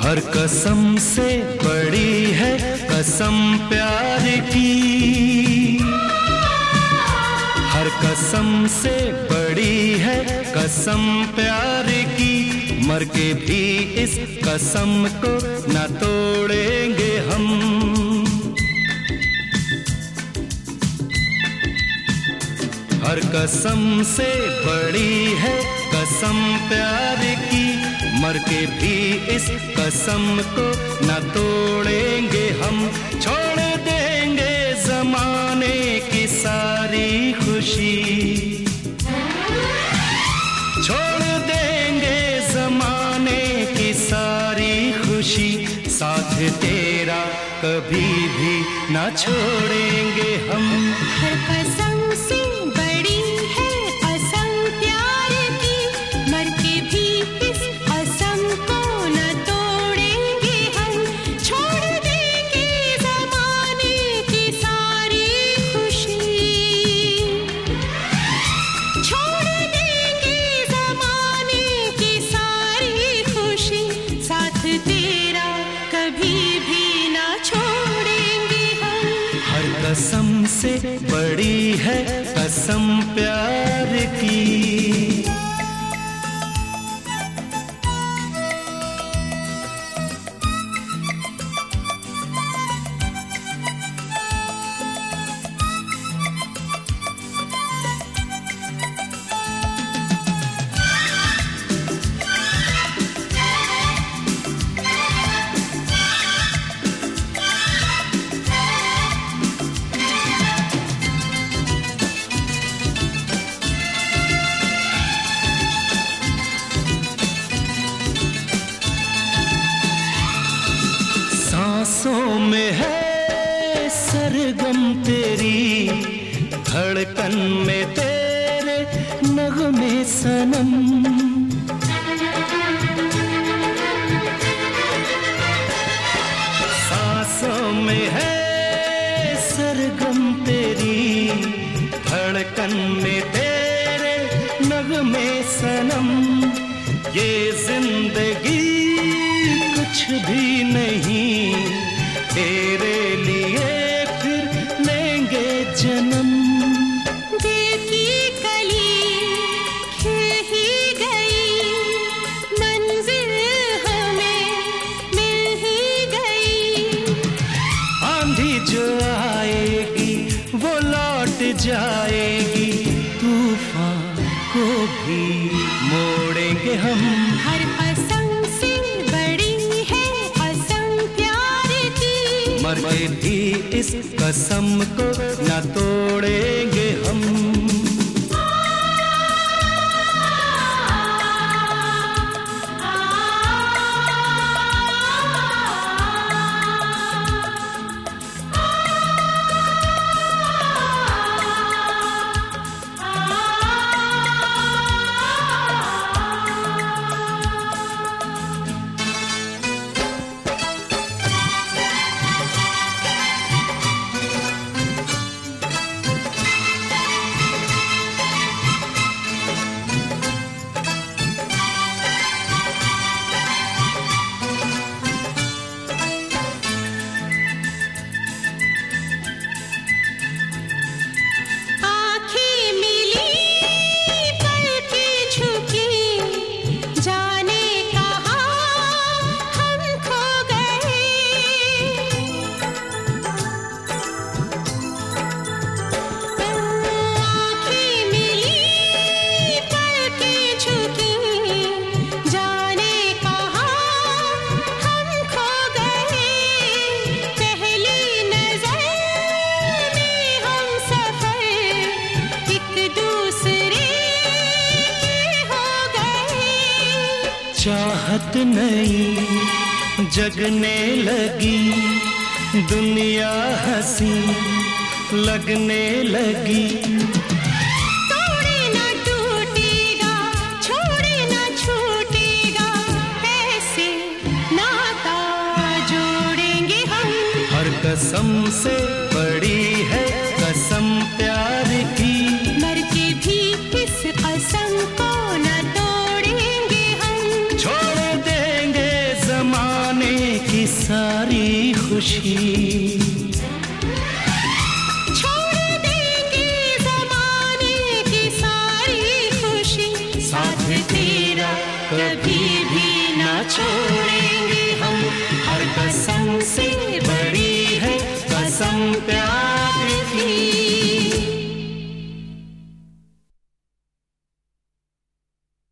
हर कसम से बड़ी है कसम प्यार की, हर कसम से बड़ी है कसम प्यार की, मर के भी इस कसम को न तोड़ेंगे हम। हर कसम से बड़ी है कसम प्यार की, मर के भी इस कसम को न तोड़ेंगे हम। छोड़ देंगे जमाने की सारी खुशी, छोड़ देंगे जमाने की सारी खुशी, साथ तेरा कभी भी न छोड़ेंगे हम। हर कसम से बड़ी है कसम प्यार की, मर के भी इस कसम को न तोड़ेंगे हम। छोड़ देंगे जमाने की सारी खुशी, छोड़ देंगे जमाने की सारी खुशी, साथ तेरा कभी भी न छोड़ेंगे हम। हर कसम से बड़ी है कसम प्यार की। सांसों में है सरगम तेरी, धड़कन में तेरे नगमे सनम। सांसों में है सरगम तेरी, धड़कन में तेरे नगमे सनम। ये जिंदगी कुछ भी नहीं, तेरे लिए फिर लेंगे जन्म। दिल की कली खिल ही गई, मंजिल हमें मिल ही गई। आंधी जो आएगी वो लौट जाएगी, तूफान को भी मोड़ेंगे हम। हर कसम से बड़ी है कसम प्यार की, मर के भी इस कसम को न तोड़ेंगे हम। चाहत नई जगने लगी, दुनिया हंसी लगने लगी। तोड़े ना टूटेगा, छोड़े ना छूटेगा, ऐसे नाता जोड़ेंगे हम। हर कसम से बड़ी है कसम प्यार की, मर के भी इस कसम को न तोड़ेंगे हम। छोड़ देंगे जमाने खुशी। छोड़ देंगे ज़माने की सारी खुशी, साथ तेरा कभी भी ना छोड़ेंगे हम। हर कसम से बड़ी है कसम